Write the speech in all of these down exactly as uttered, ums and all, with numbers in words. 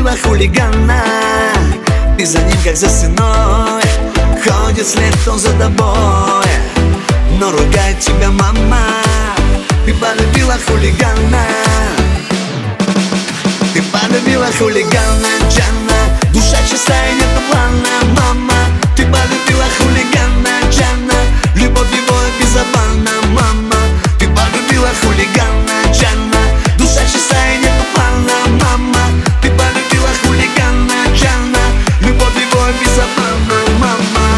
полюбила хулигана. Ты за ним как за стеной, ходит след он за тобой, но ругает тебя мама. Ты полюбила хулигана. Ты полюбила хулигана, Джана. Душа чистая, нету плана, мама. Ты полюбила хулигана, Джана. Любовь его безобидна, мама. Ты полюбила хулигана, Джана. Душа чистая, нету плана, мама. Ты полюбила хулигана, Джана. Любовь его безобидна, мама.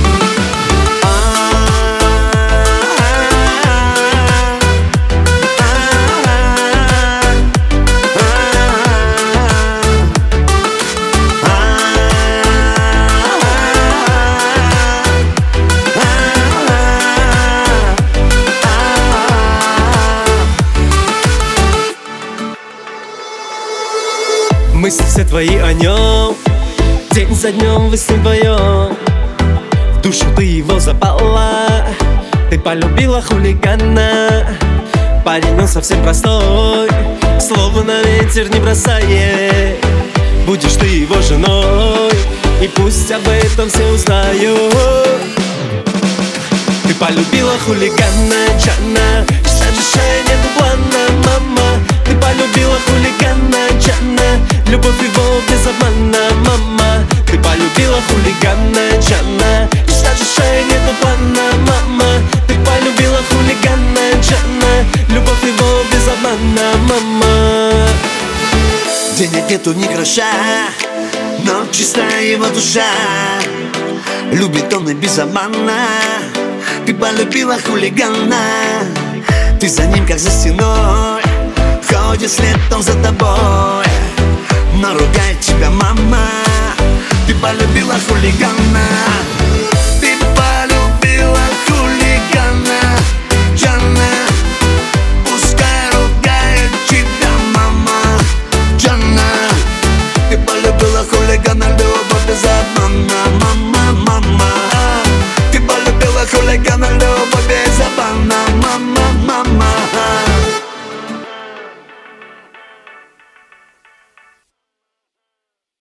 Мысли все твои о нем, день за днем вы с ним вдвоем. В душу ты его запала, ты полюбила хулигана. Парень он совсем простой, словно ветер не бросает. Будешь ты его женой, и пусть об этом все узнают. Ты полюбила хулигана, Джана. Часа душа, нету плана, мама. Ты полюбила хулигана, Джана. Любовь его без обмана, мама. Ты полюбила хулигана, Джана. Часа душа, нету плана, мама. Ты полюбила хулигана, Джана. Любовь его без обмана, мама. Денег нету ни гроша, но чистая его душа. Любит он и без обмана. Ты полюбила хулигана. Ты за ним как за стеной, ходит след он за тобой, но ругает тебя мама. Ты полюбила хулигана.